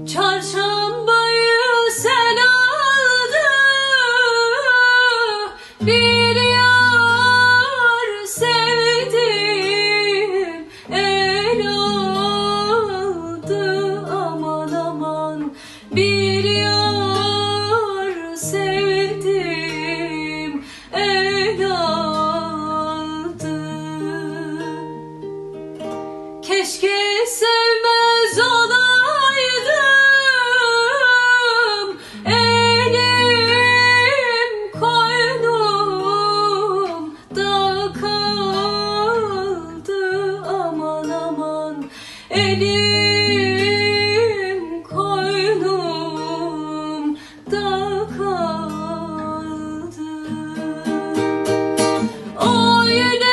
Çarşambayı sel aldı, bir yar sevdim el aldı. Aman aman, bir yar sevdim el aldı. Keşke sevmez olaydım, elim koynumda kaldı. Aman aman, elim koynumda kaldı. O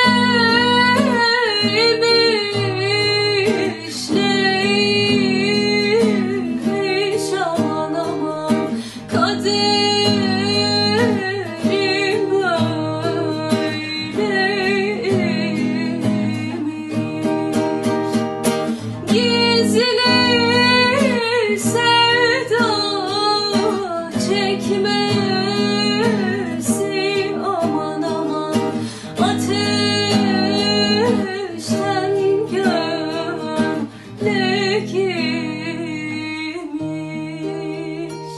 neymiş neymiş, aman aman, kaderim böyleymiş. Gizli sevda çekmesi, aman aman, ateşten gömlek giymiş.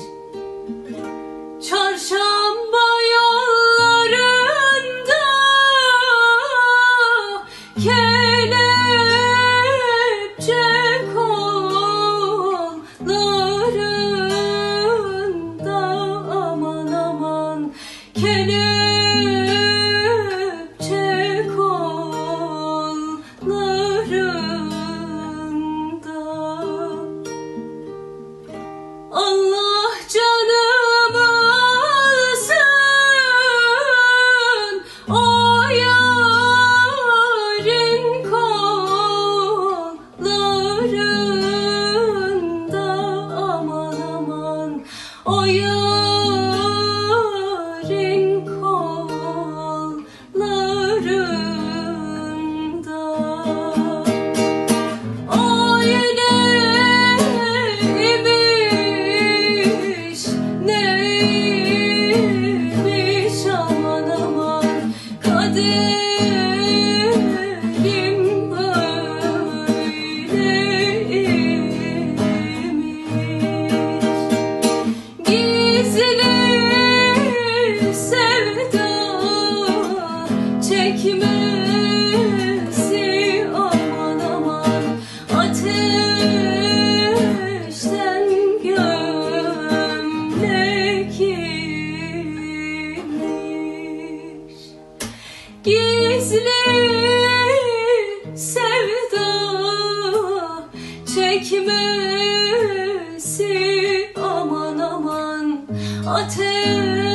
Çarşamba yollarında kelepçe kollarında, aman aman, kelepçe kollarında. Allah canımı alsın, o yarın kollarında, aman aman, o yarın kollarında. O neymiş neymiş, aman aman, kaderim böyleymiş. Gizli sevda çekmesi, aman aman, ateşten gömlek giymiş. Gizli sevda çekmesi, aman aman, ateşten